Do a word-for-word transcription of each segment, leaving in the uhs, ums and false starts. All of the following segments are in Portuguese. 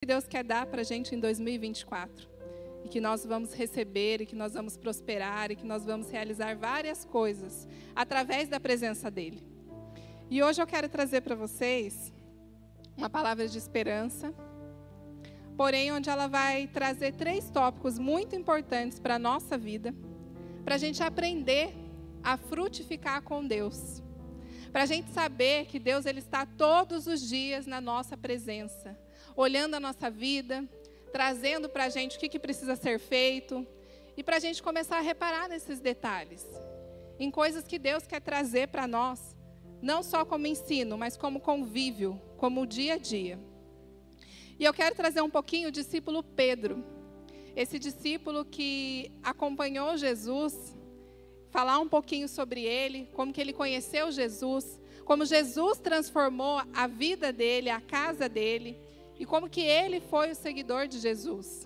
Deus quer dar para a gente em dois mil e vinte e quatro. E que nós vamos receber, e que nós vamos prosperar, e que nós vamos realizar várias coisas através da presença dEle. E hoje eu quero trazer para vocês uma palavra de esperança, porém onde ela vai trazer três tópicos muito importantes para a nossa vida, para a gente aprender a frutificar com Deus. Para a gente saber que Deus ele está todos os dias na nossa presença, olhando a nossa vida, trazendo para a gente o que, que precisa ser feito, e para a gente começar a reparar nesses detalhes, em coisas que Deus quer trazer para nós, não só como ensino, mas como convívio, como dia a dia. E eu quero trazer um pouquinho o discípulo Pedro, esse discípulo que acompanhou Jesus, falar um pouquinho sobre ele, como que ele conheceu Jesus, como Jesus transformou a vida dele, a casa dele, e como que ele foi o seguidor de Jesus.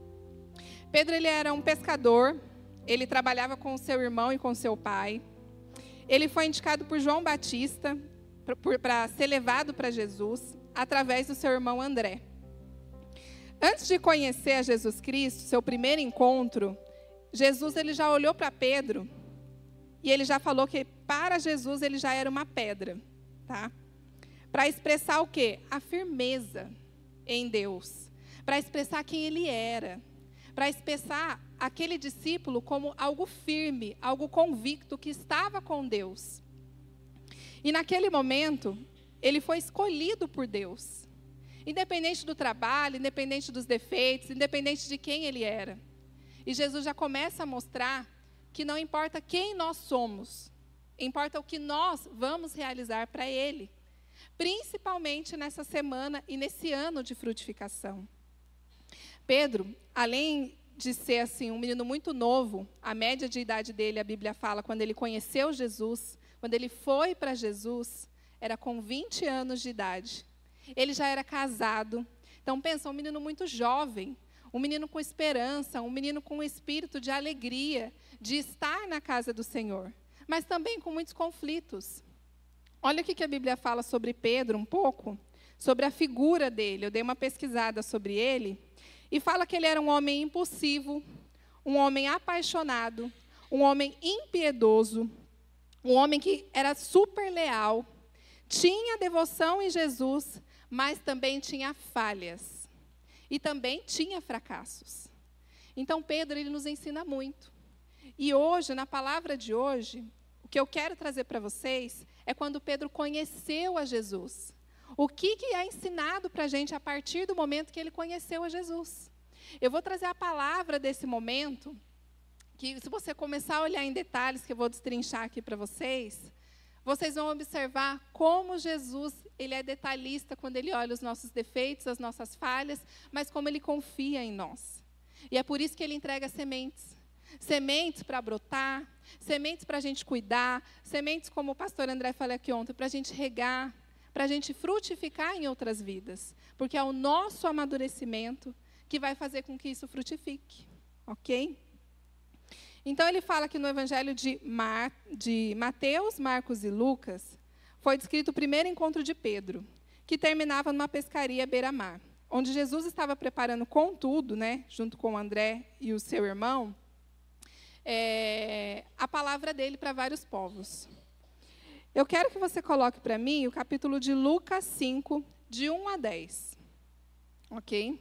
Pedro ele era um pescador, ele trabalhava com seu irmão e com seu pai. Ele foi indicado por João Batista para ser levado para Jesus, através do seu irmão André. Antes de conhecer a Jesus Cristo, seu primeiro encontro, Jesus ele já olhou para Pedro e ele já falou que para Jesus ele já era uma pedra, tá? Para expressar o quê? A firmeza em Deus, para expressar quem ele era, para expressar aquele discípulo como algo firme, algo convicto que estava com Deus. E naquele momento, ele foi escolhido por Deus, independente do trabalho, independente dos defeitos, independente de quem ele era. E Jesus já começa a mostrar que não importa quem nós somos, importa o que nós vamos realizar para Ele, principalmente nessa semana e nesse ano de frutificação. Pedro, além de ser assim, um menino muito novo, a média de idade dele, a Bíblia fala, quando ele conheceu Jesus, quando ele foi para Jesus, era com vinte anos de idade. Ele já era casado. Então, pensa, um menino muito jovem, um menino com esperança, um menino com um espírito de alegria, de estar na casa do Senhor, mas também com muitos conflitos. Olha o que a Bíblia fala sobre Pedro um pouco, sobre a figura dele. Eu dei uma pesquisada sobre ele, e fala que ele era um homem impulsivo, um homem apaixonado, um homem impiedoso, um homem que era super leal, tinha devoção em Jesus, mas também tinha falhas. E também tinha fracassos. Então, Pedro, ele nos ensina muito. E hoje, na palavra de hoje, o que eu quero trazer para vocês é quando Pedro conheceu a Jesus. O que, que é ensinado para a gente a partir do momento que ele conheceu a Jesus. Eu vou trazer a palavra desse momento, que se você começar a olhar em detalhes, que eu vou destrinchar aqui para vocês, vocês vão observar como Jesus ele é detalhista quando ele olha os nossos defeitos, as nossas falhas, mas como ele confia em nós. E é por isso que ele entrega sementes. Sementes para brotar, sementes para a gente cuidar, sementes, como o pastor André falou aqui ontem, para a gente regar, para a gente frutificar em outras vidas. Porque é o nosso amadurecimento que vai fazer com que isso frutifique. Ok? Então, ele fala que no Evangelho de, Mar, de Mateus, Marcos e Lucas, foi descrito o primeiro encontro de Pedro, que terminava numa pescaria à beira-mar, onde Jesus estava preparando com tudo, né, junto com André e o seu irmão, é, a palavra dele para vários povos. Eu quero que você coloque para mim o capítulo de Lucas cinco, de um a dez. Ok?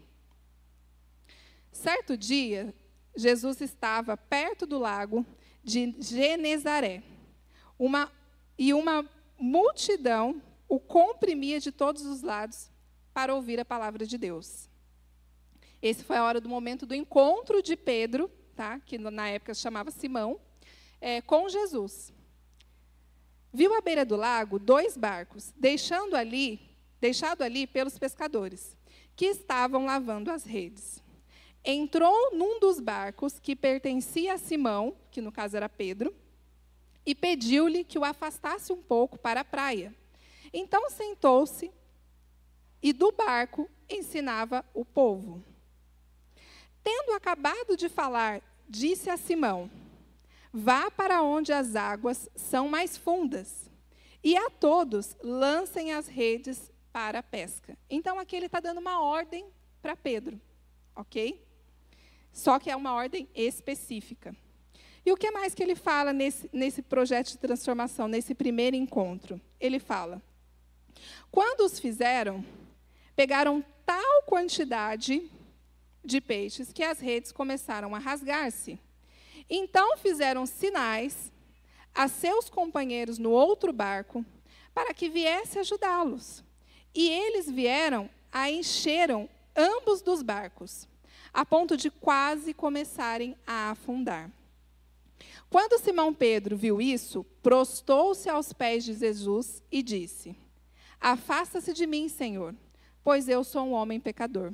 Certo dia, Jesus estava perto do lago de Genezaré, uma, e uma multidão o comprimia de todos os lados para ouvir a palavra de Deus. Esse foi a hora do momento do encontro de Pedro, tá? Que na época se chamava Simão, é, com Jesus. Viu à beira do lago dois barcos, deixando ali, deixado ali pelos pescadores, que estavam lavando as redes. Entrou num dos barcos que pertencia a Simão, que no caso era Pedro, e pediu-lhe que o afastasse um pouco para a praia. Então sentou-se e do barco ensinava o povo. Tendo acabado de falar, disse a Simão: vá para onde as águas são mais fundas, e a todos lancem as redes para a pesca. Então aqui ele está dando uma ordem para Pedro, ok? Só que é uma ordem específica. E o que mais que ele fala nesse, nesse projeto de transformação, nesse primeiro encontro? Ele fala, quando os fizeram, pegaram tal quantidade de peixes que as redes começaram a rasgar-se. Então fizeram sinais a seus companheiros no outro barco para que viesse ajudá-los. E eles vieram a encheram ambos dos barcos, a ponto de quase começarem a afundar. Quando Simão Pedro viu isso, prostou-se aos pés de Jesus e disse, afasta-se de mim, Senhor, pois eu sou um homem pecador.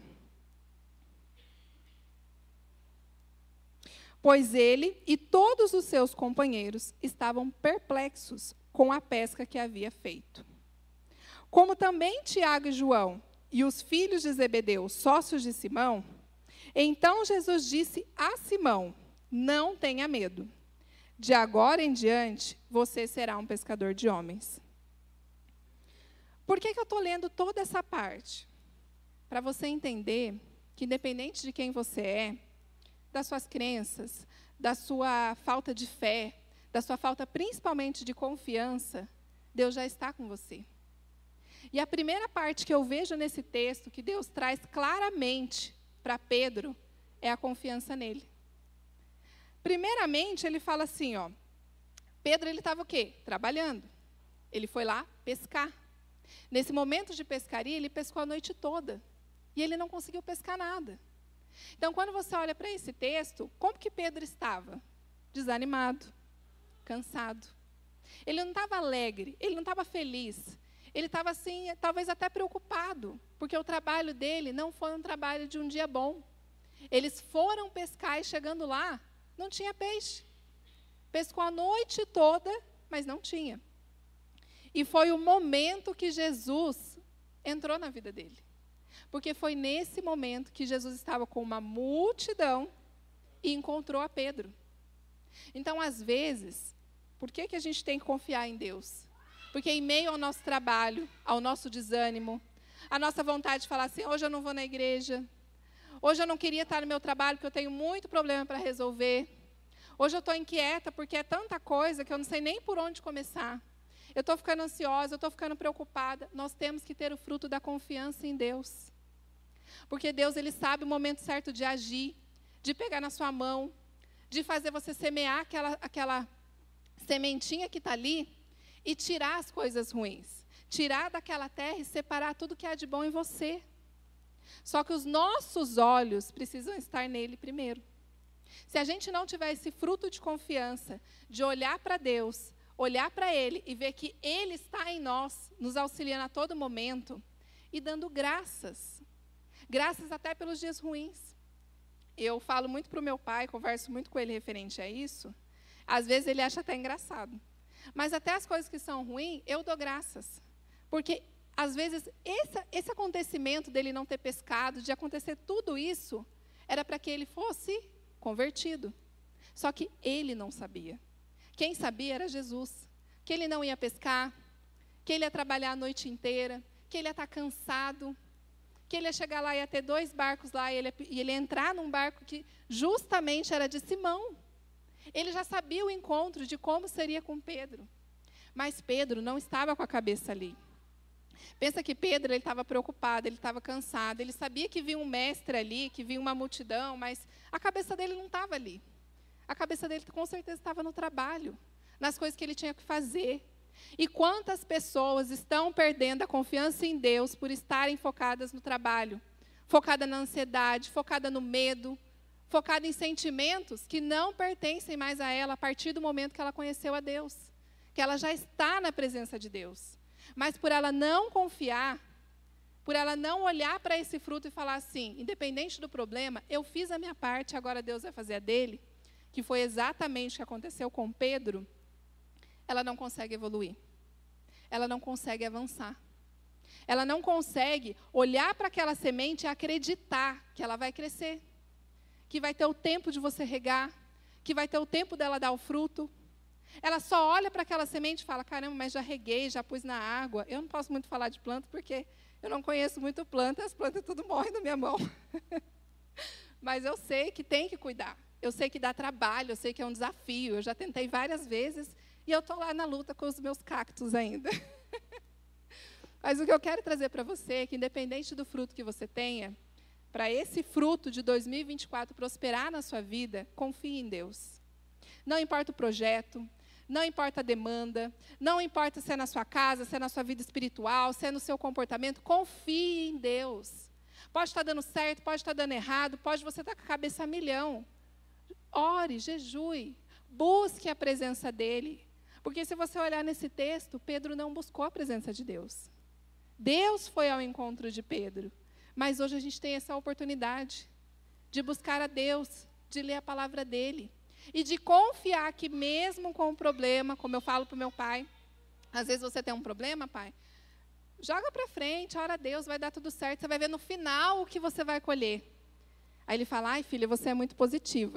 Pois ele e todos os seus companheiros estavam perplexos com a pesca que havia feito. Como também Tiago e João e os filhos de Zebedeu, sócios de Simão, então Jesus disse a Simão, não tenha medo. De agora em diante, você será um pescador de homens. Por que que eu estou lendo toda essa parte? Para você entender que, independente de quem você é, das suas crenças, da sua falta de fé, da sua falta principalmente de confiança, Deus já está com você. E a primeira parte que eu vejo nesse texto, que Deus traz claramente para Pedro, é a confiança nele. Primeiramente, ele fala assim, ó, Pedro ele estava o quê? Trabalhando. Ele foi lá pescar. Nesse momento de pescaria, ele pescou a noite toda. E ele não conseguiu pescar nada. Então, quando você olha para esse texto, como que Pedro estava? Desanimado, cansado. Ele não estava alegre, ele não estava feliz. Ele estava, assim, talvez até preocupado, porque o trabalho dele não foi um trabalho de um dia bom. Eles foram pescar e, chegando lá, não tinha peixe. Pescou a noite toda, mas não tinha. E foi o momento que Jesus entrou na vida dele. Porque foi nesse momento que Jesus estava com uma multidão e encontrou a Pedro. Então, às vezes, por que que a gente tem que confiar em Deus? Porque em meio ao nosso trabalho, ao nosso desânimo, a nossa vontade de falar assim, hoje eu não vou na igreja, hoje eu não queria estar no meu trabalho porque eu tenho muito problema para resolver, hoje eu estou inquieta porque é tanta coisa que eu não sei nem por onde começar, eu estou ficando ansiosa, eu estou ficando preocupada. Nós temos que ter o fruto da confiança em Deus. Porque Deus, Ele sabe o momento certo de agir, de pegar na sua mão, de fazer você semear aquela, aquela sementinha que está ali e tirar as coisas ruins. Tirar daquela terra e separar tudo que há de bom em você. Só que os nossos olhos precisam estar nele primeiro. Se a gente não tiver esse fruto de confiança, de olhar para Deus, olhar para Ele e ver que Ele está em nós, nos auxiliando a todo momento e dando graças. Graças até pelos dias ruins. Eu falo muito para o meu pai, converso muito com ele referente a isso. Às vezes ele acha até engraçado. Mas até as coisas que são ruins, eu dou graças. Porque, às vezes, esse, esse acontecimento dele não ter pescado, de acontecer tudo isso, era para que ele fosse convertido. Só que ele não sabia. Quem sabia era Jesus. Que ele não ia pescar, que ele ia trabalhar a noite inteira, que ele ia estar cansado, que ele ia chegar lá e ia ter dois barcos lá, e ele, e ele ia entrar num barco que justamente era de Simão. Ele já sabia o encontro de como seria com Pedro. Mas Pedro não estava com a cabeça ali. Pensa que Pedro ele estava preocupado, ele estava cansado, ele sabia que vinha um mestre ali, que vinha uma multidão, mas a cabeça dele não estava ali. A cabeça dele com certeza estava no trabalho, nas coisas que ele tinha que fazer. E quantas pessoas estão perdendo a confiança em Deus por estarem focadas no trabalho, focada na ansiedade, focada no medo, focada em sentimentos que não pertencem mais a ela a partir do momento que ela conheceu a Deus, que ela já está na presença de Deus. Mas por ela não confiar, por ela não olhar para esse fruto e falar assim, independente do problema, eu fiz a minha parte, agora Deus vai fazer a dele, que foi exatamente o que aconteceu com Pedro, ela não consegue evoluir. Ela não consegue avançar. Ela não consegue olhar para aquela semente e acreditar que ela vai crescer, que vai ter o tempo de você regar, que vai ter o tempo dela dar o fruto. Ela só olha para aquela semente e fala, caramba, mas já reguei, já pus na água. Eu não posso muito falar de planta porque Eu não conheço muito planta, as plantas tudo morrem na minha mão. Mas eu sei que tem que cuidar. Eu sei que dá trabalho, eu sei que é um desafio. Eu já tentei várias vezes e eu estou lá na luta com os meus cactos ainda. Mas o que eu quero trazer para você é que, independente do fruto que você tenha, para esse fruto de dois mil e vinte e quatro prosperar na sua vida, confie em Deus. Não importa o projeto, não importa a demanda, não importa se é na sua casa, se é na sua vida espiritual, se é no seu comportamento, confie em Deus. Pode estar dando certo, pode estar dando errado, pode você estar com a cabeça a milhão. Ore, jejue, busque a presença dEle. Porque se você olhar nesse texto, Pedro não buscou a presença de Deus. Deus foi ao encontro de Pedro. Mas hoje a gente tem essa oportunidade de buscar a Deus, de ler a palavra dEle. E de confiar que mesmo com o problema, como eu falo para o meu pai, às vezes você tem um problema, pai, joga para frente, ora a Deus, vai dar tudo certo, você vai ver no final o que você vai colher. Aí ele fala, ai filha, você é muito positiva.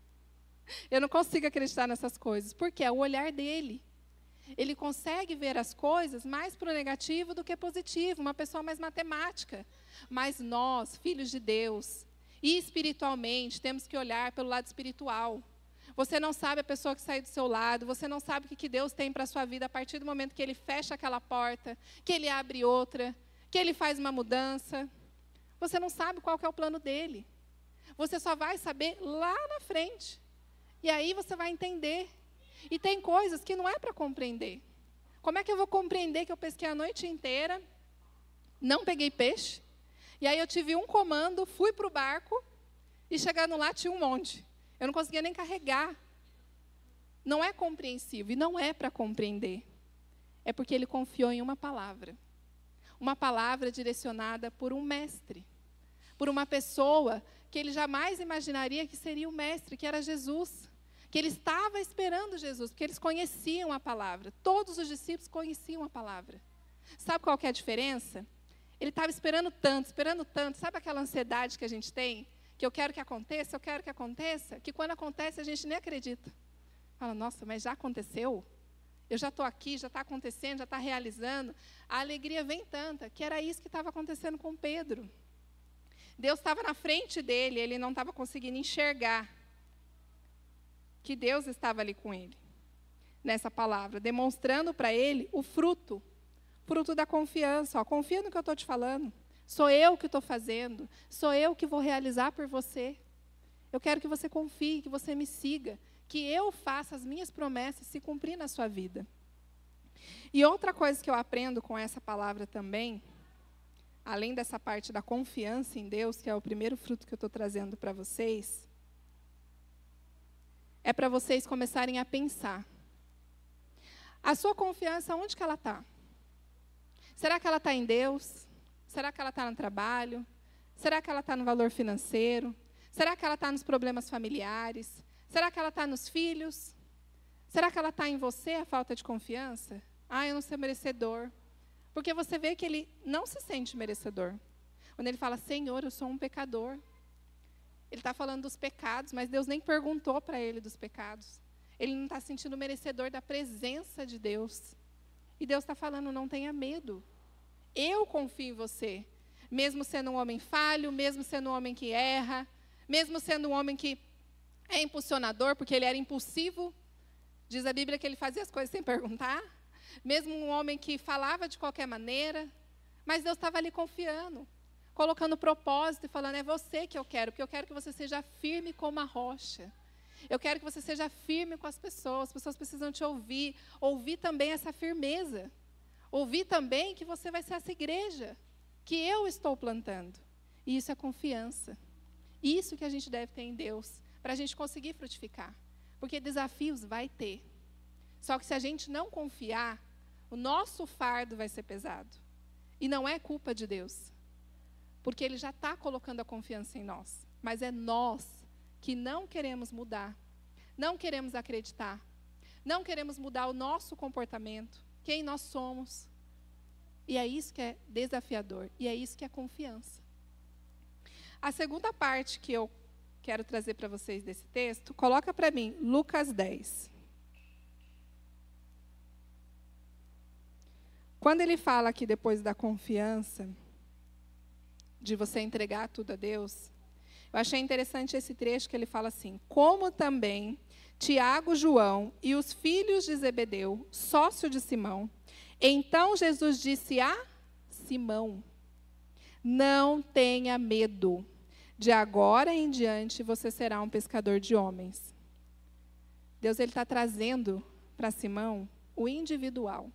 Eu não consigo acreditar nessas coisas, porque é o olhar dele. Ele consegue ver as coisas mais para o negativo do que positivo, uma pessoa mais matemática. Mas nós, filhos de Deus, e espiritualmente, temos que olhar pelo lado espiritual. Você não sabe a pessoa que sai do seu lado, você não sabe o que Deus tem para a sua vida a partir do momento que Ele fecha aquela porta, que Ele abre outra, que Ele faz uma mudança. Você não sabe qual que é o plano dEle. Você só vai saber lá na frente. E aí você vai entender. E tem coisas que não é para compreender. Como é que eu vou compreender que eu pesquei a noite inteira, não peguei peixe, e aí eu tive um comando, fui para o barco, e chegando lá tinha um monte. Eu não conseguia nem carregar. Não é compreensível, e não é para compreender. É porque ele confiou em uma palavra. Uma palavra direcionada por um mestre. Por uma pessoa que ele jamais imaginaria que seria o mestre, que era Jesus. Que ele estava esperando Jesus, porque eles conheciam a palavra. Todos os discípulos conheciam a palavra. Sabe qual que é a diferença? Ele estava esperando tanto, esperando tanto. Sabe aquela ansiedade que a gente tem? Que eu quero que aconteça, eu quero que aconteça. Que quando acontece a gente nem acredita. Fala, nossa, mas já aconteceu? Eu já estou aqui, já está acontecendo, já está realizando. A alegria vem tanta, que era isso que estava acontecendo com Pedro. Deus estava na frente dele, ele não estava conseguindo enxergar que Deus estava ali com ele, nessa palavra, demonstrando para ele o fruto, fruto da confiança. Ó, confia no que eu estou te falando, sou eu que estou fazendo, sou eu que vou realizar por você. Eu quero que você confie, que você me siga, que eu faça as minhas promessas se cumprir na sua vida. E outra coisa que eu aprendo com essa palavra também, além dessa parte da confiança em Deus, que é o primeiro fruto que eu estou trazendo para vocês, é para vocês começarem a pensar. A sua confiança, onde que ela está? Será que ela está em Deus? Será que ela está no trabalho? Será que ela está no valor financeiro? Será que ela está nos problemas familiares? Será que ela está nos filhos? Será que ela está em você, a falta de confiança? Ah, eu não sou merecedor. Porque você vê que ele não se sente merecedor. Quando ele fala, Senhor, eu sou um pecador. Ele está falando dos pecados, mas Deus nem perguntou para ele dos pecados. Ele não está se sentindo merecedor da presença de Deus. E Deus está falando, não tenha medo. Eu confio em você. Mesmo sendo um homem falho, mesmo sendo um homem que erra, mesmo sendo um homem que é impulsionador, porque ele era impulsivo. Diz a Bíblia que ele fazia as coisas sem perguntar. Mesmo um homem que falava de qualquer maneira. Mas Deus estava ali confiando. Colocando propósito e falando, é você que eu quero, porque eu quero que você seja firme como a rocha. Eu quero que você seja firme com as pessoas, as pessoas precisam te ouvir, ouvir também essa firmeza. Ouvir também que você vai ser essa igreja que eu estou plantando. E isso é confiança. Isso que a gente deve ter em Deus, para a gente conseguir frutificar. Porque desafios vai ter. Só que se a gente não confiar, o nosso fardo vai ser pesado. E não é culpa de Deus. Porque Ele já está colocando a confiança em nós. Mas é nós que não queremos mudar. Não queremos acreditar. Não queremos mudar o nosso comportamento. Quem nós somos. E é isso que é desafiador. E é isso que é confiança. A segunda parte que eu quero trazer para vocês desse texto, coloca para mim, Lucas dez. Quando ele fala aqui depois da confiança, de você entregar tudo a Deus, eu achei interessante esse trecho que ele fala assim: como também Tiago, João e os filhos de Zebedeu, sócio de Simão. Então Jesus disse a Simão: não tenha medo, de agora em diante você será um pescador de homens. Deus está trazendo para Simão o individual.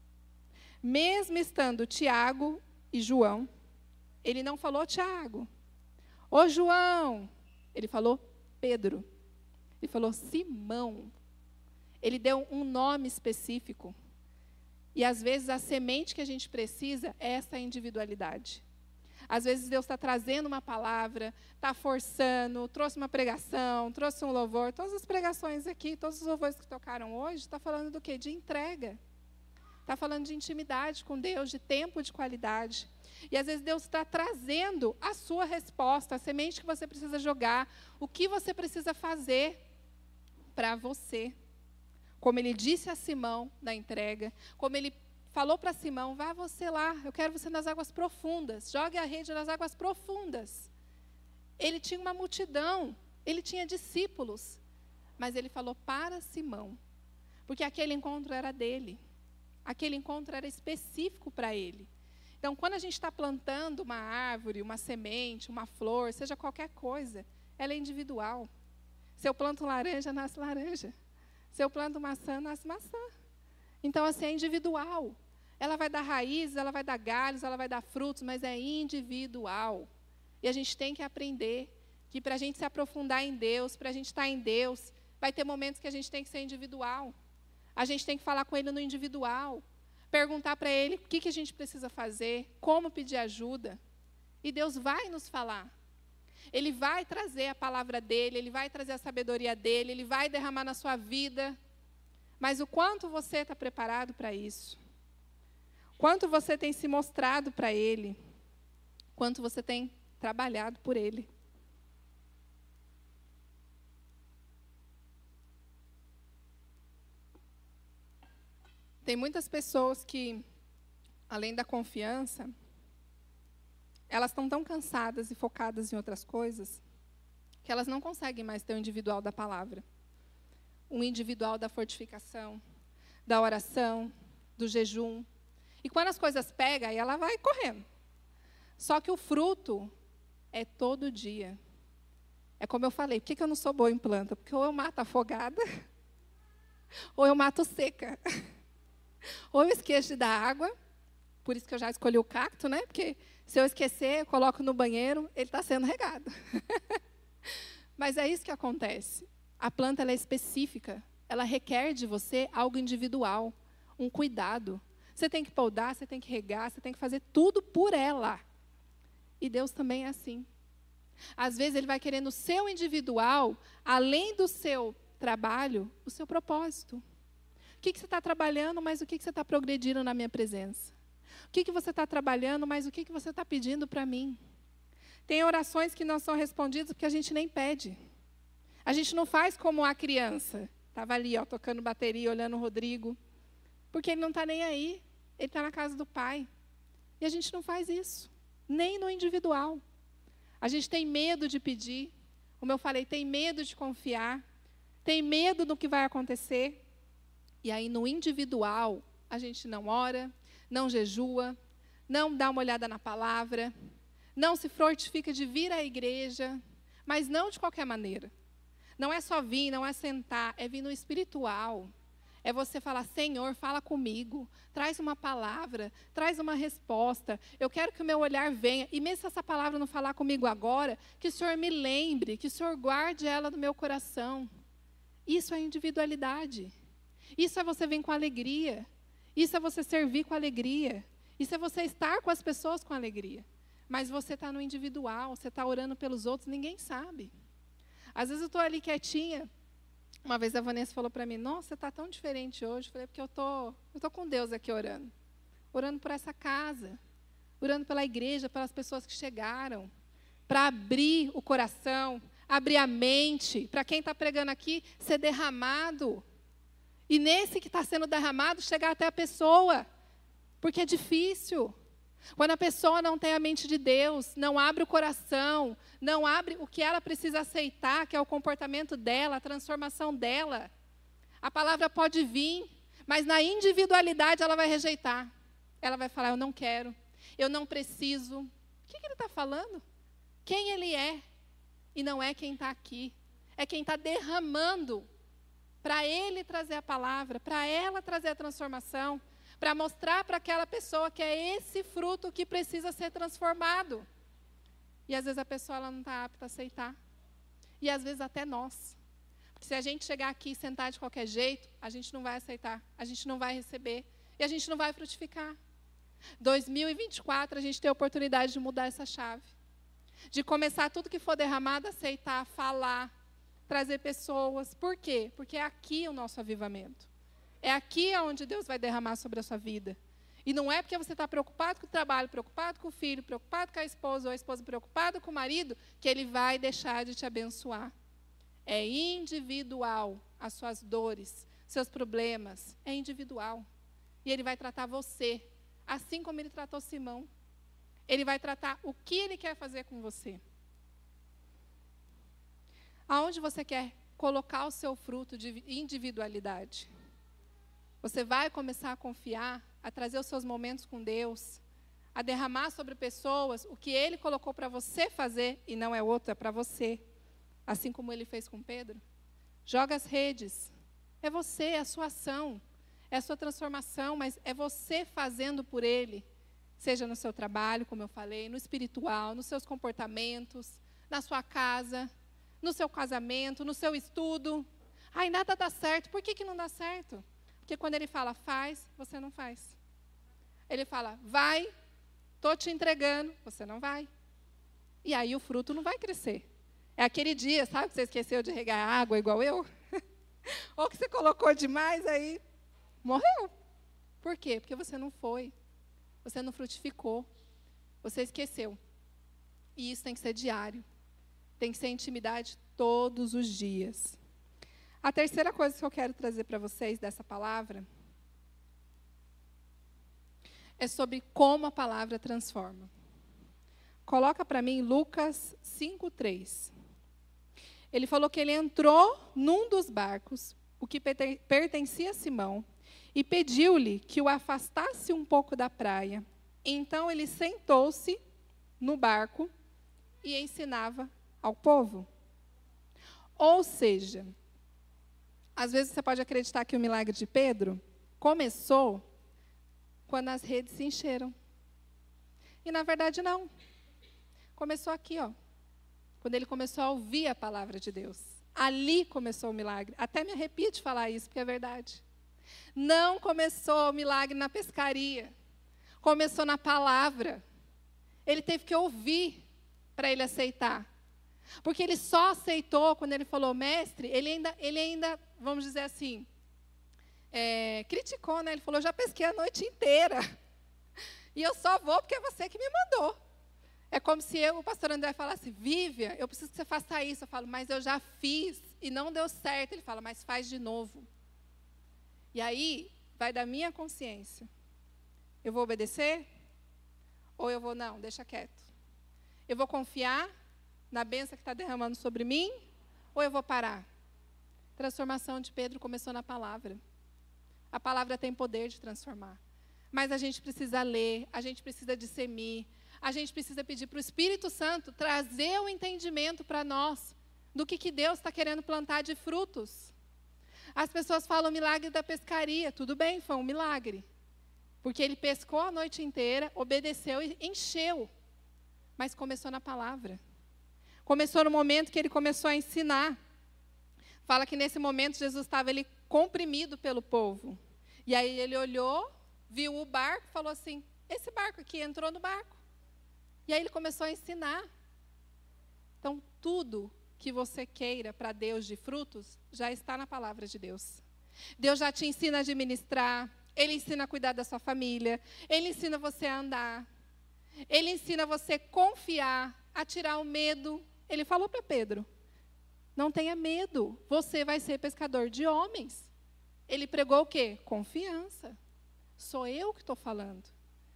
Mesmo estando Tiago e João, ele não falou Tiago, ô João, ele falou Pedro, ele falou Simão. Ele deu um nome específico. E às vezes a semente que a gente precisa é essa individualidade. Às vezes Deus está trazendo uma palavra, está forçando, trouxe uma pregação, trouxe um louvor. Todas as pregações aqui, todos os louvores que tocaram hoje, está falando do quê? De entrega. Está falando de intimidade com Deus, de tempo de qualidade. E às vezes Deus está trazendo a sua resposta, a semente que você precisa jogar, o que você precisa fazer para você. Como ele disse a Simão na entrega, como ele falou para Simão: vá você lá, eu quero você nas águas profundas, jogue a rede nas águas profundas. Ele tinha uma multidão, ele tinha discípulos, mas ele falou para Simão, porque aquele encontro era dele, aquele encontro era específico para ele. Então, quando a gente está plantando uma árvore, uma semente, uma flor, seja qualquer coisa, ela é individual. Se eu planto laranja, nasce laranja. Se eu planto maçã, nasce maçã. Então, assim, é individual. Ela vai dar raízes, ela vai dar galhos, ela vai dar frutos, mas é individual. E a gente tem que aprender que para a gente se aprofundar em Deus, para a gente estar em Deus, vai ter momentos que a gente tem que ser individual. A gente tem que falar com Ele no individual. Perguntar para Ele o que, que a gente precisa fazer, como pedir ajuda. E Deus vai nos falar. Ele vai trazer a palavra dEle, Ele vai trazer a sabedoria dEle, Ele vai derramar na sua vida. Mas o quanto você está preparado para isso? Quanto você tem se mostrado para Ele? Quanto você tem trabalhado por Ele? Tem muitas pessoas que, além da confiança, elas estão tão cansadas e focadas em outras coisas, que elas não conseguem mais ter o individual da palavra. Um individual da fortificação, da oração, do jejum. E quando as coisas pegam, aí ela vai correndo. Só que o fruto é todo dia. É como eu falei, por que que eu não sou boa em planta? Porque ou eu mato afogada, ou eu mato seca. Ou eu esqueço de dar água, por isso que eu já escolhi o cacto, né? Porque se eu esquecer, eu coloco no banheiro, ele está sendo regado. Mas é isso que acontece. A planta ela é específica, ela requer de você algo individual, um cuidado. Você tem que podar, você tem que regar, você tem que fazer tudo por ela. E Deus também é assim. Às vezes Ele vai querer no seu individual, além do seu trabalho, o seu propósito. O que, que você está trabalhando, mas o que, que você está progredindo na minha presença? O que, que você está trabalhando, mas o que, que você está pedindo para mim? Tem orações que não são respondidas porque a gente nem pede. A gente não faz como a criança. Estava ali, ó, tocando bateria, olhando o Rodrigo. Porque ele não está nem aí. Ele está na casa do pai. E a gente não faz isso. Nem no individual. A gente tem medo de pedir. Como eu falei, tem medo de confiar. Tem medo do que vai acontecer. E aí, no individual, a gente não ora, não jejua, não dá uma olhada na palavra, não se fortifica de vir à igreja, mas não de qualquer maneira. Não é só vir, não é sentar, é vir no espiritual. É você falar: Senhor, fala comigo, traz uma palavra, traz uma resposta. Eu quero que o meu olhar venha. E mesmo se essa palavra não falar comigo agora, que o Senhor me lembre, que o Senhor guarde ela no meu coração. Isso é individualidade. Isso é você vir com alegria. Isso é você servir com alegria. Isso é você estar com as pessoas com alegria. Mas você está no individual, você está orando pelos outros, ninguém sabe. Às vezes eu estou ali quietinha. Uma vez a Vanessa falou para mim: nossa, você está tão diferente hoje. Eu falei: porque eu tô, eu tô com Deus aqui orando. Orando por essa casa. Orando pela igreja, pelas pessoas que chegaram. Para abrir o coração, abrir a mente. Para quem está pregando aqui, ser derramado. E nesse que está sendo derramado, chegar até a pessoa. Porque é difícil. Quando a pessoa não tem a mente de Deus, não abre o coração, não abre o que ela precisa aceitar, que é o comportamento dela, a transformação dela, a palavra pode vir, mas na individualidade ela vai rejeitar. Ela vai falar, eu não quero, eu não preciso. O que, que ele está falando? Quem ele é? E não é quem está aqui. É quem está derramando para ele trazer a palavra, para ela trazer a transformação, para mostrar para aquela pessoa que é esse fruto que precisa ser transformado. E às vezes a pessoa ela não está apta a aceitar. E às vezes até nós. Porque se a gente chegar aqui e sentar de qualquer jeito, a gente não vai aceitar, a gente não vai receber e a gente não vai frutificar. dois mil e vinte e quatro, a gente tem a oportunidade de mudar essa chave. De começar tudo que for derramado, aceitar, falar, trazer pessoas. Por quê? Porque é aqui o nosso avivamento. É aqui onde Deus vai derramar sobre a sua vida. E não é porque você está preocupado com o trabalho, preocupado com o filho, preocupado com a esposa, ou a esposa preocupada com o marido, que Ele vai deixar de te abençoar. É individual as suas dores, seus problemas. É individual. E Ele vai tratar você, assim como Ele tratou Simão. Ele vai tratar o que Ele quer fazer com você. Aonde você quer colocar o seu fruto de individualidade? Você vai começar a confiar, a trazer os seus momentos com Deus, a derramar sobre pessoas o que Ele colocou para você fazer, e não é outro, é para você. Assim como Ele fez com Pedro. Joga as redes. É você, é a sua ação, é a sua transformação, mas é você fazendo por Ele. Seja no seu trabalho, como eu falei, no espiritual, nos seus comportamentos, na sua casa, no seu casamento, no seu estudo. Ai, nada dá certo. Por que que não dá certo? Porque quando Ele fala, faz, você não faz. Ele fala, vai, estou te entregando, você não vai. E aí o fruto não vai crescer. É aquele dia, sabe, que você esqueceu de regar água igual eu? Ou que você colocou demais, aí morreu. Por quê? Porque você não foi. Você não frutificou. Você esqueceu. E isso tem que ser diário. Tem que ser intimidade todos os dias. A terceira coisa que eu quero trazer para vocês dessa palavra é sobre como a palavra transforma. Coloca para mim Lucas cinco, três. Ele falou que ele entrou num dos barcos, o que pertencia a Simão, e pediu-lhe que o afastasse um pouco da praia. Então ele sentou-se no barco e ensinava ao povo. Ou seja, às vezes você pode acreditar que o milagre de Pedro começou quando as redes se encheram. E na verdade não. Começou aqui, ó. Quando ele começou a ouvir a palavra de Deus. Ali começou o milagre. Até me arrepio de falar isso, porque é verdade. Não começou o milagre na pescaria. Começou na palavra. Ele teve que ouvir para ele aceitar. Porque ele só aceitou quando ele falou, mestre, ele ainda, ele ainda vamos dizer assim, é, criticou, né? Ele falou, já pesquei a noite inteira. E eu só vou porque é você que me mandou. É como se eu, o pastor André falasse, Vívia, eu preciso que você faça isso. Eu falo, mas eu já fiz e não deu certo. Ele fala, mas faz de novo. E aí, vai da minha consciência. Eu vou obedecer? Ou eu vou, não, deixa quieto. Eu vou confiar na bênção que está derramando sobre mim? Ou eu vou parar? A transformação de Pedro começou na palavra. A palavra tem poder de transformar. Mas a gente precisa ler, a gente precisa discernir, a gente precisa pedir para o Espírito Santo trazer o entendimento para nós do que, que Deus está querendo plantar de frutos. As pessoas falam o milagre da pescaria. Tudo bem, foi um milagre. Porque ele pescou a noite inteira, obedeceu e encheu. Mas começou na palavra. Começou no momento que ele começou a ensinar. Fala que nesse momento Jesus estava ele comprimido pelo povo. E aí ele olhou, viu o barco e falou assim, esse barco aqui entrou no barco. E aí ele começou a ensinar. Então, tudo que você queira para Deus de frutos, já está na palavra de Deus. Deus já te ensina a administrar, Ele ensina a cuidar da sua família, Ele ensina você a andar, Ele ensina você a confiar, a tirar o medo. Ele falou para Pedro, não tenha medo, você vai ser pescador de homens. Ele pregou o quê? Confiança. Sou eu que estou falando.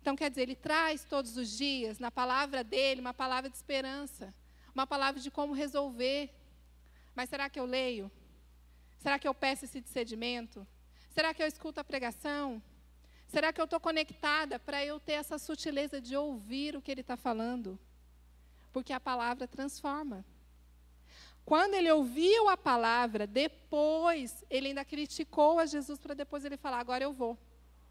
Então, quer dizer, ele traz todos os dias, na palavra dele, uma palavra de esperança, uma palavra de como resolver. Mas será que eu leio? Será que eu peço esse discernimento? Será que eu escuto a pregação? Será que eu estou conectada para eu ter essa sutileza de ouvir o que ele está falando? Porque a palavra transforma. Quando ele ouviu a palavra, depois, ele ainda criticou a Jesus para depois ele falar, agora eu vou.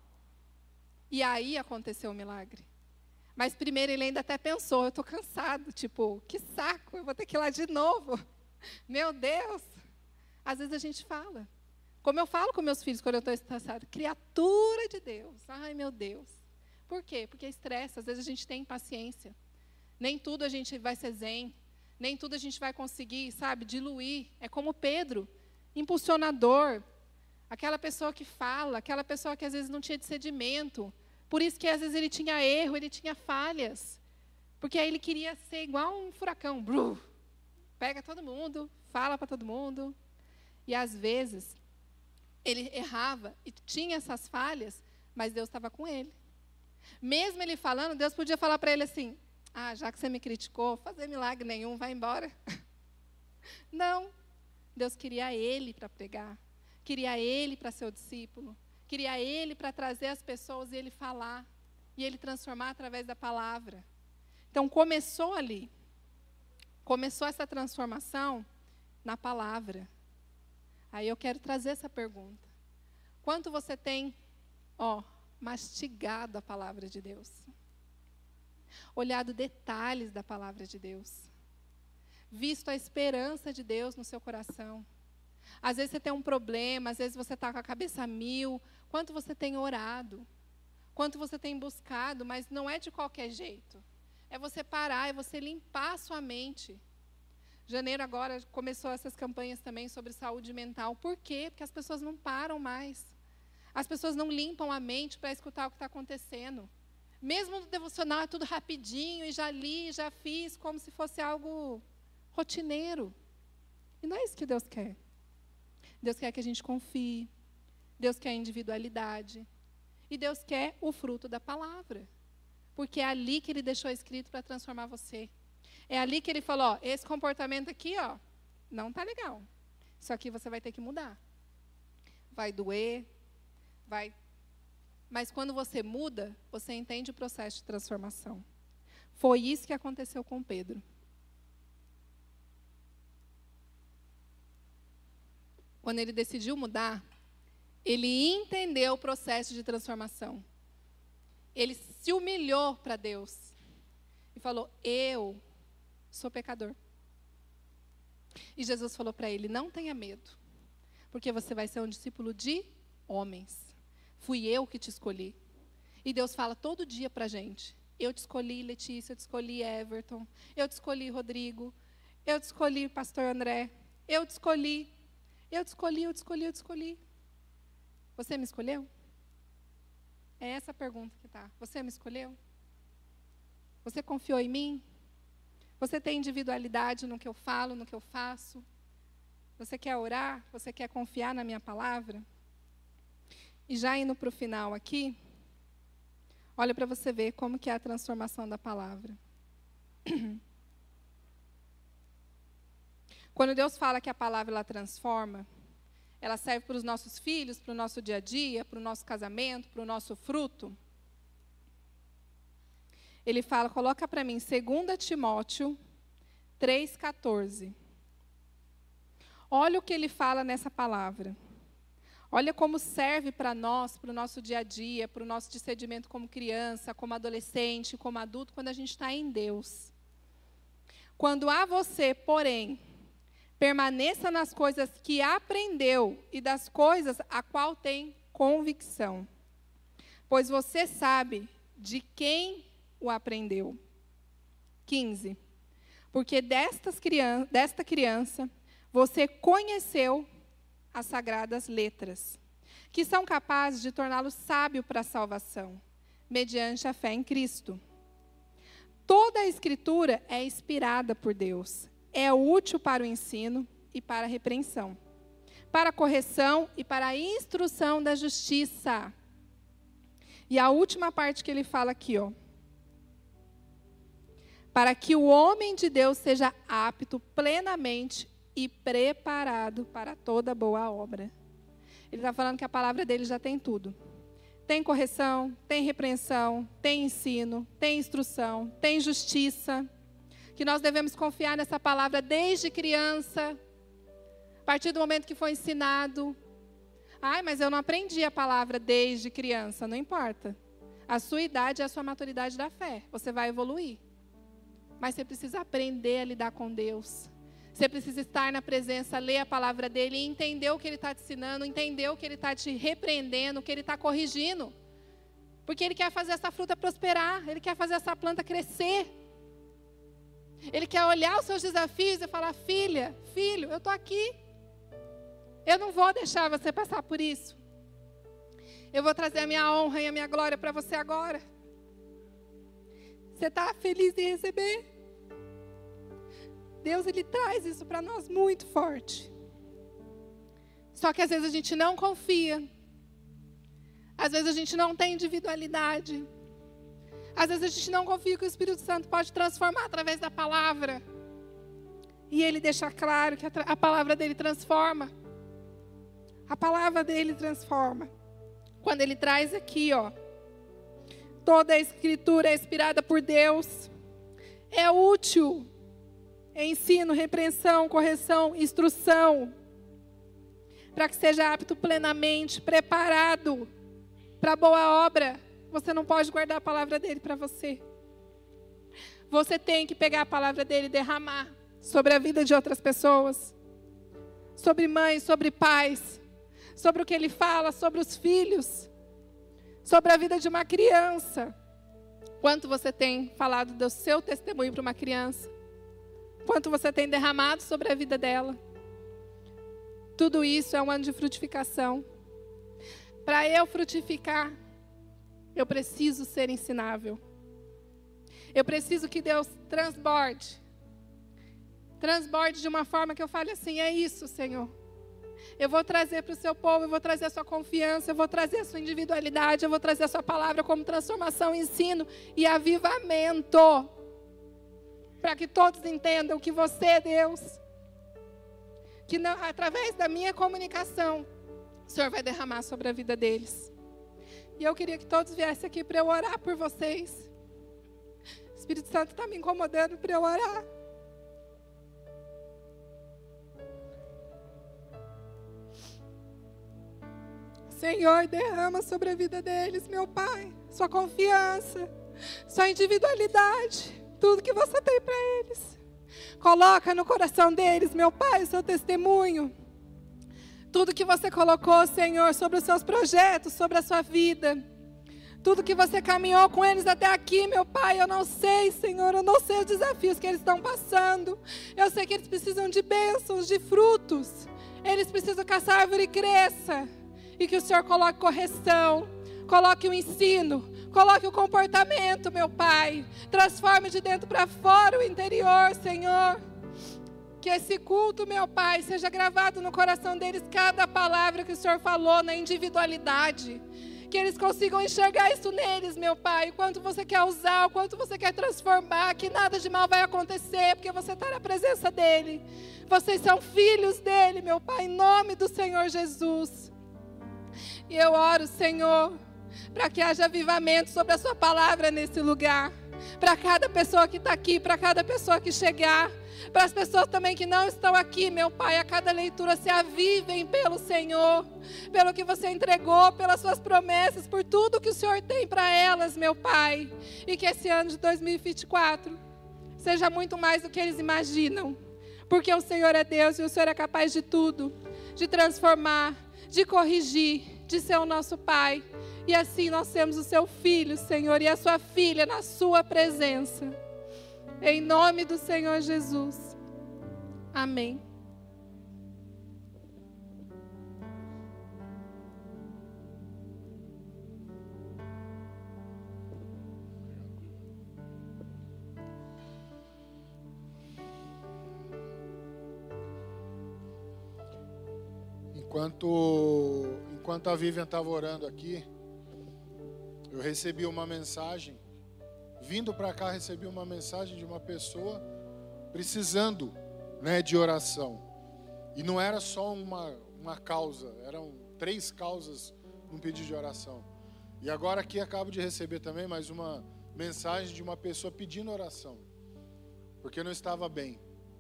E aí aconteceu o milagre. Mas primeiro ele ainda até pensou, eu estou cansado, tipo, que saco, eu vou ter que ir lá de novo. Meu Deus. Às vezes a gente fala. Como eu falo com meus filhos quando eu estou estressada, criatura de Deus. Ai, meu Deus. Por quê? Porque estressa, às vezes a gente tem impaciência. Nem tudo a gente vai ser zen. Nem tudo a gente vai conseguir, sabe, diluir. É como Pedro, impulsionador. Aquela pessoa que fala, aquela pessoa que às vezes não tinha discernimento. Por isso que às vezes ele tinha erro, ele tinha falhas. Porque aí ele queria ser igual um furacão. Bru, pega todo mundo, fala para todo mundo. E às vezes ele errava e tinha essas falhas, mas Deus estava com ele. Mesmo ele falando, Deus podia falar para ele assim, ah, já que você me criticou, fazer milagre nenhum, vai embora. Não, Deus queria ele para pregar, queria ele para ser o discípulo, queria ele para trazer as pessoas e ele falar, e ele transformar através da palavra. Então começou ali, começou essa transformação na palavra. Aí eu quero trazer essa pergunta. Quanto você tem, ó, mastigado a palavra de Deus? Olhado detalhes da palavra de Deus? Visto a esperança de Deus no seu coração? Às vezes você tem um problema, às vezes você está com a cabeça a mil. Quanto você tem orado? Quanto você tem buscado? Mas não é de qualquer jeito. É você parar, é você limpar a sua mente. Janeiro agora começou essas campanhas também sobre saúde mental. Por quê? Porque as pessoas não param mais. As pessoas não limpam a mente para escutar o que está acontecendo. Mesmo no devocional é tudo rapidinho, e já li, já fiz, como se fosse algo rotineiro. E não é isso que Deus quer. Deus quer que a gente confie. Deus quer individualidade. E Deus quer o fruto da palavra. Porque é ali que Ele deixou escrito para transformar você. É ali que Ele falou, ó, esse comportamento aqui, ó, não está legal. Isso aqui você vai ter que mudar. Vai doer, vai... Mas quando você muda, você entende o processo de transformação. Foi isso que aconteceu com Pedro. Quando ele decidiu mudar, ele entendeu o processo de transformação. Ele se humilhou para Deus e falou, eu sou pecador. E Jesus falou para ele, não tenha medo, porque você vai ser um discípulo de homens. Fui eu que te escolhi. E Deus fala todo dia para a gente, eu te escolhi Letícia, eu te escolhi Everton, eu te escolhi Rodrigo, eu te escolhi pastor André, eu te escolhi, eu te escolhi, eu te escolhi, eu te escolhi. Você me escolheu? É essa a pergunta que está. Você me escolheu? Você confiou em mim? Você tem individualidade no que eu falo, no que eu faço? Você quer orar? Você quer confiar na minha palavra? E já indo para o final aqui, olha para você ver como que é a transformação da palavra. Quando Deus fala que a palavra ela transforma, ela serve para os nossos filhos, para o nosso dia a dia, para o nosso casamento, para o nosso fruto. Ele fala, coloca para mim, dois Timóteo três, quatorze. Olha o que ele fala nessa palavra. Olha como serve para nós, para o nosso dia a dia, para o nosso discernimento como criança, como adolescente, como adulto, quando a gente está em Deus. Quando a você, porém, permaneça nas coisas que aprendeu e das coisas a qual tem convicção. Pois você sabe de quem o aprendeu. quinze. Porque destas criança, desta criança você conheceu as sagradas letras, que são capazes de torná-lo sábio para a salvação, mediante a fé em Cristo. Toda a Escritura é inspirada por Deus, é útil para o ensino e para a repreensão, para a correção e para a instrução da justiça. E a última parte que ele fala aqui, ó. Para que o homem de Deus seja apto plenamente e preparado para toda boa obra. Ele está falando que a palavra dele já tem tudo. Tem correção, tem repreensão, tem ensino, tem instrução, tem justiça. Que nós devemos confiar nessa palavra desde criança, a partir do momento que foi ensinado. Ai, mas eu não aprendi a palavra desde criança. Não importa. A sua idade é a sua maturidade da fé. Você vai evoluir. Mas você precisa aprender a lidar com Deus. Você precisa estar na presença, ler a palavra dele e entender o que ele está te ensinando, entender o que ele está te repreendendo, o que ele está corrigindo. Porque ele quer fazer essa fruta prosperar, ele quer fazer essa planta crescer. Ele quer olhar os seus desafios e falar, filha, filho, eu estou aqui. Eu não vou deixar você passar por isso. Eu vou trazer a minha honra e a minha glória para você agora. Você está feliz em receber? Deus, Ele traz isso para nós muito forte. Só que às vezes a gente não confia. Às vezes a gente não tem individualidade. Às vezes a gente não confia que o Espírito Santo pode transformar através da palavra. E Ele deixa claro que a, a palavra dele transforma. A palavra dele transforma. Quando Ele traz aqui, ó. Toda a Escritura é inspirada por Deus. É útil. Ensino, repreensão, correção, instrução. Para que seja apto plenamente, preparado para a boa obra. Você não pode guardar a palavra dele para você. Você tem que pegar a palavra dele e derramar sobre a vida de outras pessoas. Sobre mães, sobre pais. Sobre o que ele fala, sobre os filhos. Sobre a vida de uma criança. Quanto você tem falado do seu testemunho para uma criança? Quanto você tem derramado sobre a vida dela? Tudo isso é um ano de frutificação. Para eu frutificar, eu preciso ser ensinável. Eu preciso que Deus transborde. Transborde de uma forma que eu fale assim, é isso, Senhor. Eu vou trazer para o seu povo, eu vou trazer a sua confiança, eu vou trazer a sua individualidade, eu vou trazer a sua palavra como transformação, ensino e avivamento. Para que todos entendam que você é Deus. Que não, através da minha comunicação, o Senhor vai derramar sobre a vida deles. E eu queria que todos viessem aqui para eu orar por vocês. O Espírito Santo está me incomodando para eu orar. Senhor, derrama sobre a vida deles, meu Pai, sua confiança, sua individualidade, tudo que você tem para eles. Coloca no coração deles, meu Pai, o seu testemunho. Tudo que você colocou, Senhor, sobre os seus projetos, sobre a sua vida. Tudo que você caminhou com eles até aqui, meu Pai, eu não sei, Senhor, eu não sei os desafios que eles estão passando. Eu sei que eles precisam de bênçãos, de frutos. Eles precisam que essa árvore cresça. E que o Senhor coloque correção, coloque o ensino, coloque o comportamento, meu Pai. Transforme de dentro para fora o interior, Senhor. Que esse culto, meu Pai, seja gravado no coração deles cada palavra que o Senhor falou na individualidade. Que eles consigam enxergar isso neles, meu Pai. O quanto você quer usar, o quanto você quer transformar. Que nada de mal vai acontecer, porque você está na presença dEle. Vocês são filhos dEle, meu Pai, em nome do Senhor Jesus. E eu oro, Senhor, para que haja avivamento sobre a sua palavra nesse lugar. Para cada pessoa que está aqui, para cada pessoa que chegar. Para as pessoas também que não estão aqui, meu Pai, a cada leitura se avivem pelo Senhor. Pelo que você entregou, pelas suas promessas, por tudo que o Senhor tem para elas, meu Pai. E que esse ano de dois mil e vinte e quatro seja muito mais do que eles imaginam. Porque o Senhor é Deus e o Senhor é capaz de tudo. De transformar, de corrigir, de ser o nosso Pai. E assim nós temos o seu Filho, Senhor, e a sua filha na sua presença. Em nome do Senhor Jesus. Amém. Enquanto, enquanto a Vivian estava orando aqui, Eu recebi uma mensagem, vindo para cá, recebi uma mensagem de uma pessoa precisando, né, de oração. E não era só uma, uma causa, eram três causas num pedido de oração. E agora aqui acabo de receber também mais uma mensagem de uma pessoa pedindo oração, porque não estava bem.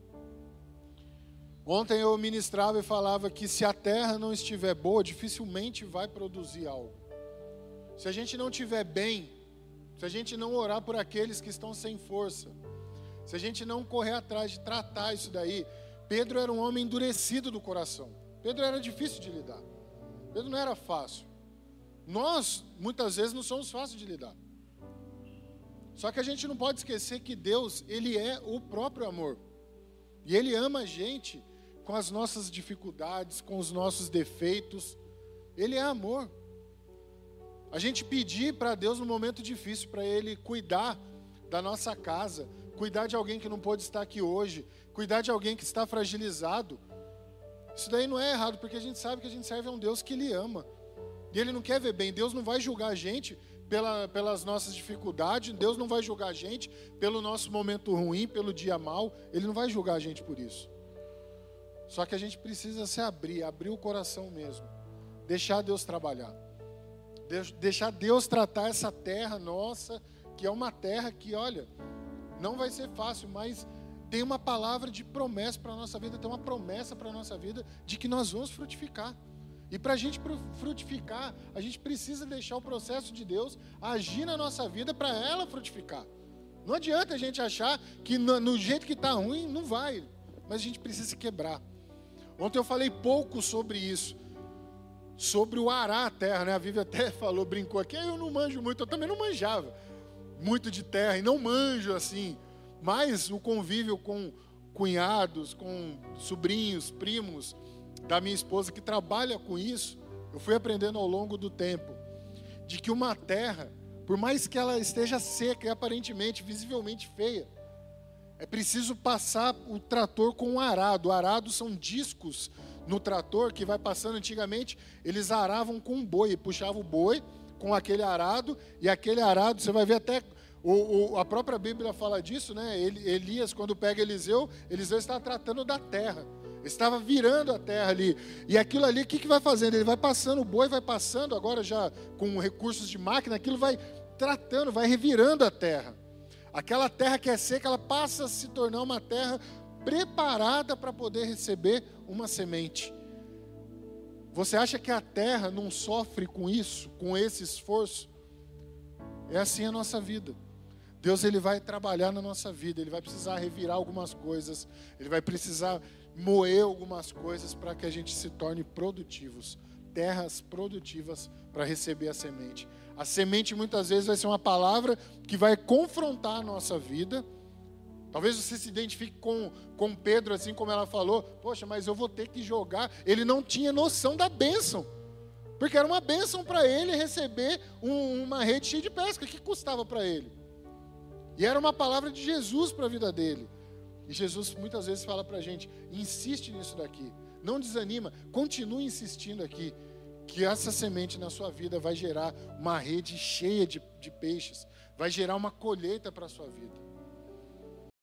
Ontem eu ministrava e falava que se a terra não estiver boa, dificilmente vai produzir algo. Se a gente não estiver bem, se a gente não orar por aqueles que estão sem força, se a gente não correr atrás de tratar isso daí. Pedro era um homem endurecido do coração. Pedro era difícil de lidar. Pedro não era fácil. Nós, muitas vezes, não somos fáceis de lidar. Só que a gente não pode esquecer que Deus, Ele é o próprio amor. E Ele ama a gente com as nossas dificuldades, com os nossos defeitos. Ele é amor. A gente pedir para Deus no momento difícil, para Ele cuidar da nossa casa, cuidar de alguém que não pôde estar aqui hoje, cuidar de alguém que está fragilizado. Isso daí não é errado, porque a gente sabe que a gente serve a um Deus que Ele ama. E Ele não quer ver bem. Deus não vai julgar a gente pela, pelas nossas dificuldades. Deus não vai julgar a gente pelo nosso momento ruim, pelo dia mau. Ele não vai julgar a gente por isso. Só que a gente precisa se abrir, abrir o coração mesmo. Deixar Deus trabalhar. Deixar Deus tratar essa terra nossa, que é uma terra que, olha, não vai ser fácil, mas tem uma palavra de promessa para a nossa vida, tem uma promessa para a nossa vida de que nós vamos frutificar. E para a gente frutificar, a gente precisa deixar o processo de Deus agir na nossa vida para ela frutificar. Não adianta a gente achar que no, no jeito que está ruim, não vai. Mas a gente precisa se quebrar. Ontem eu falei pouco sobre isso. Sobre o arar a terra, né? A Vivi até falou, brincou aqui, eu não manjo muito, eu também não manjava muito de terra, e não manjo assim. Mas o convívio com cunhados, com sobrinhos, primos da minha esposa que trabalha com isso, eu fui aprendendo ao longo do tempo, de que uma terra, por mais que ela esteja seca e aparentemente, visivelmente feia, é preciso passar o trator com um arado. O arado são discos no trator que vai passando. Antigamente, eles aravam com um boi, puxavam o boi com aquele arado, e aquele arado, você vai ver até, o, o, a própria Bíblia fala disso, né? Elias, quando pega Eliseu, Eliseu está tratando da terra. Estava virando a terra ali. E aquilo ali, o que, que vai fazendo? Ele vai passando, o boi vai passando, agora já com recursos de máquina, aquilo vai tratando, vai revirando a terra. Aquela terra que é seca, ela passa a se tornar uma terra preparada para poder receber uma semente. Você acha que a terra não sofre com isso, com esse esforço? É assim a nossa vida. Deus, ele vai trabalhar na nossa vida, ele vai precisar revirar algumas coisas, ele vai precisar moer algumas coisas para que a gente se torne produtivos, terras produtivas para receber a semente. A semente muitas vezes vai ser uma palavra que vai confrontar a nossa vida. Talvez você se identifique com, com Pedro, assim como ela falou, poxa, mas eu vou ter que jogar. Ele não tinha noção da bênção, porque era uma bênção para ele receber um, uma rede cheia de pesca, que custava para ele. E era uma palavra de Jesus para a vida dele. E Jesus muitas vezes fala para a gente, insiste nisso daqui, não desanima, continue insistindo aqui, que essa semente na sua vida vai gerar uma rede cheia de, de peixes, vai gerar uma colheita para a sua vida.